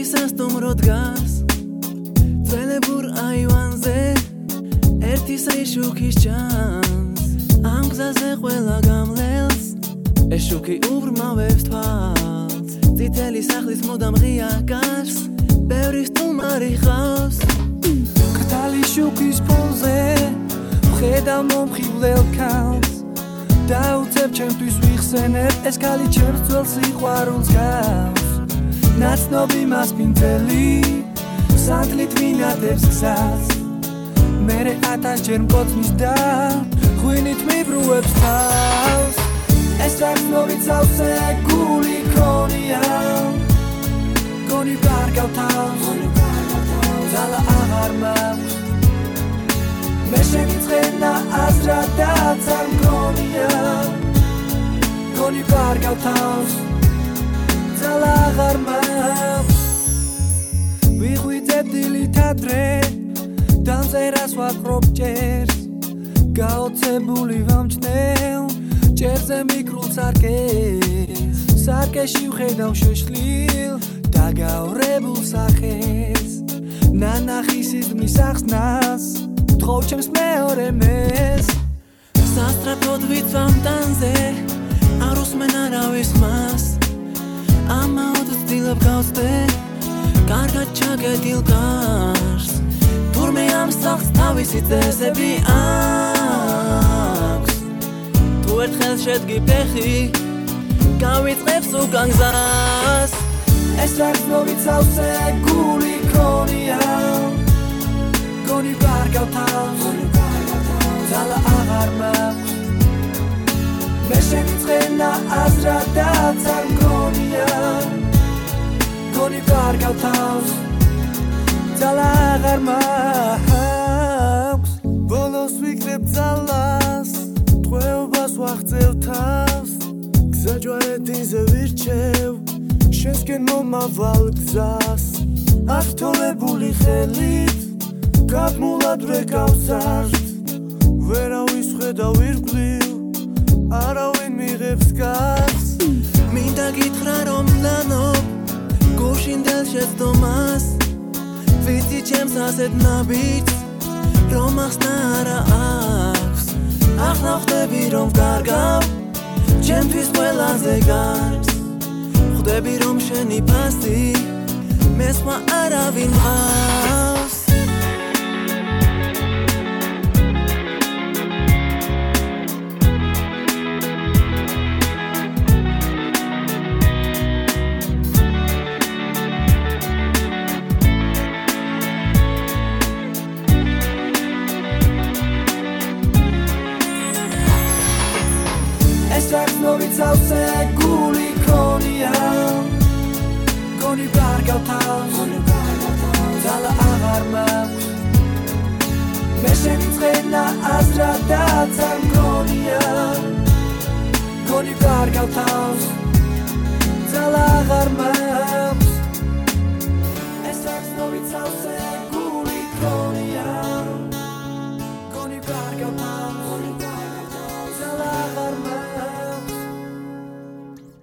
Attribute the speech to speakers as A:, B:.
A: ერთი სასტუმრო დგას ძველებურ აივანზე ერთი სრიშუქის ჩანს ამ გზაზე ყველა გამლელს ეს შუქი უბრმავებს თვალს წითელი სახლის მუდამ ღია გარს ბევრი სტუმარი ხავს
B: კრთალი შუქის ფონზე ვხედავ მომხიბვლელ ქალს დაუწევ ჩემთვის ვიხსენებ ეს ქალი ჩემს ძველ სიყვარულს გავს ნაცნობი მასპინძელი სანთლით მინადებს გზას მერე 1000-ჯერ მკოცნის და ღვინით მიბრუებს თავს ეს რაც მოვიცავსე გული ქონია გონი კარგავ თავს ძალა აღარ მაქვს მე შემიწყენა აზრადაც არ მგონია გონი კარგავ თავს ძალა აღარ მაქვს ვიღვიძებ დილით ადრე დამწერას ვაპყრობ ჭერს გაოცებული ვამჩნევ ჭერზე მიკრულ სარკეში ვხედავ შეშლილ დაგაორებულ სახეს ნანახი სიზმის ახსნას თხოვ ჩემს მეორე მეს
A: სასწრაფოდ ვიცვამ ტანზე არ უსმენ არავის ხმას ამაოდ ვცდილობ გავწდე კარგად ჩაგედილ გარს თურმე ამ სახლს თავისი წესები აქვს თუ ერთხელ შედგი ფეხი გავიწყებს უკან გზას
B: ეს რაც მოვიცავსე გული ქონია გონი კარგავ თავს ძალა აღარ მაქვს მე შემიწყენა აზრადაც არ მგონია გონი კარგავ თავს ძალა აღარ მაქვს ბოლოს ვიკრებ ძალას ტყვეობას ვაღწევ თავს გზა ჯვარედინზე ვირჩევ შენსკენ მომავალ გზას ართოლებული ხელით გაბმულად ვეკავ ზარდ ვერავის ხედავ ირგვლივ არავინ მიღებს გარს
A: მინდა გითხრა რომ ლანობ გუშინდელ შეცდომას ვიცი ჩემს ასეთ ნაბიჯს რომ ახსნა არა აქვს ახლა ხვდები რომ ვკარგავ ჩემთვის ყველაზე გარს ხვდები რომ შენი ფასი მე სხვა არავინ მყავს
B: რაც მოვიცავსე გული ქონია გონი კარგავ თავს ძალა აღარ მაქვს მე შემიწყენა აზრადაც არ მგონია გონი კარგავ თავს ძალა აღარ მაქვს